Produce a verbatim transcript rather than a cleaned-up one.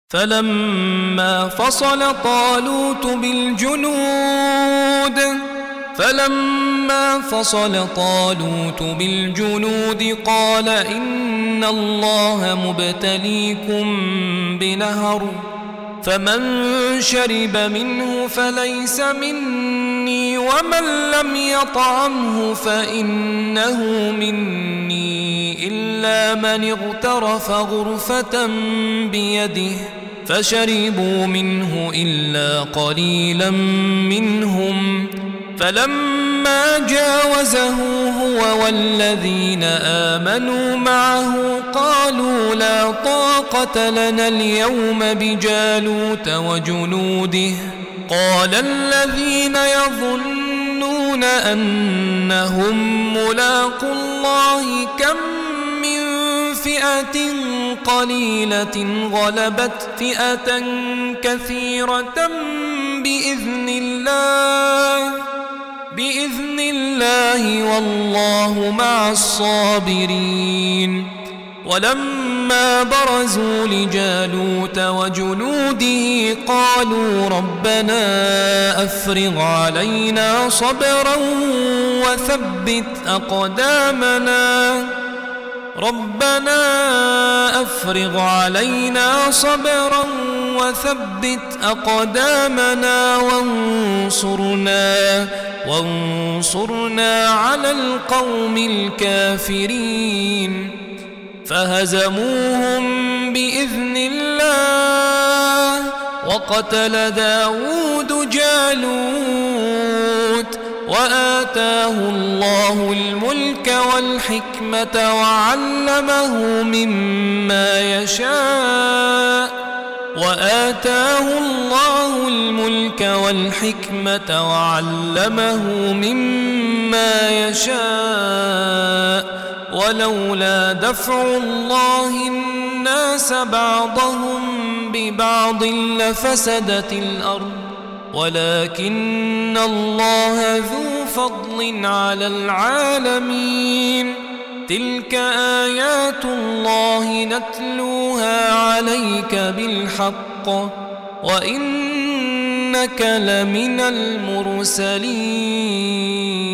فلما فصل طالوت بالجنود فلما فصل طالوت بالجنود قال إن الله مبتليكم بنهر فمن شرب منه فليس مني ومن لم يطعمه فإنه مني إلا من اغترف غرفة بيده فشربوا منه إلا قليلا منهم فلما جاوزه هو والذين آمنوا معه قالوا لا طاقة لنا اليوم بجالوت وجنوده قال الذين يظنون أنهم ملاقو الله كم من فئة قليلة غلبت فئة كثيرة بإذن الله بإذن الله والله مع الصابرين ولما برزوا لجالوت وجنوده قالوا ربنا أفرغ علينا صبرا وثبت أقدامنا ربنا أفرغ علينا صبرا وثبت أقدامنا وانصرنا وانصرنا على القوم الكافرين فهزموهم بإذن الله وقتل داود جالوت وآتاه الله الملك والحكمة وعلمه مما يشاء وآتاه الله الملك والحكمة وعلمه مما يشاء ولولا دفع الله الناس بعضهم ببعض لفسدت الأرض ولكن الله ذو فضل على العالمين تلك آيات الله نتلوها عليك بالحق وإنك لمن المرسلين.